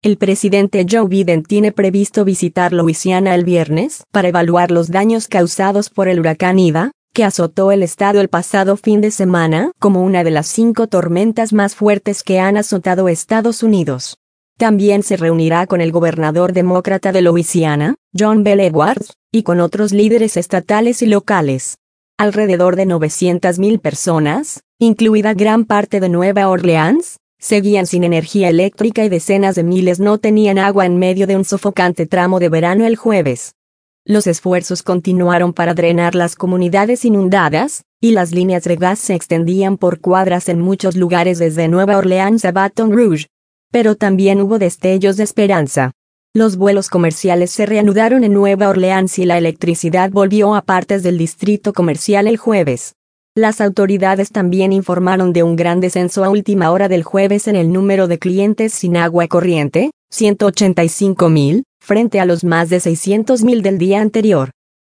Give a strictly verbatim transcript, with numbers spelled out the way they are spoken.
El presidente Joe Biden tiene previsto visitar Luisiana el viernes para evaluar los daños causados por el huracán Ida, que azotó el estado el pasado fin de semana como una de las cinco tormentas más fuertes que han azotado Estados Unidos. También se reunirá con el gobernador demócrata de Luisiana, John Bel Edwards, y con otros líderes estatales y locales. Alrededor de novecientas mil personas, incluida gran parte de Nueva Orleans, seguían sin energía eléctrica y decenas de miles no tenían agua en medio de un sofocante tramo de verano el jueves. Los esfuerzos continuaron para drenar las comunidades inundadas, y las líneas de gas se extendían por cuadras en muchos lugares desde Nueva Orleans a Baton Rouge. Pero también hubo destellos de esperanza. Los vuelos comerciales se reanudaron en Nueva Orleans y la electricidad volvió a partes del distrito comercial el jueves. Las autoridades también informaron de un gran descenso a última hora del jueves en el número de clientes sin agua corriente, ciento ochenta y cinco mil, frente a los más de seiscientos mil del día anterior.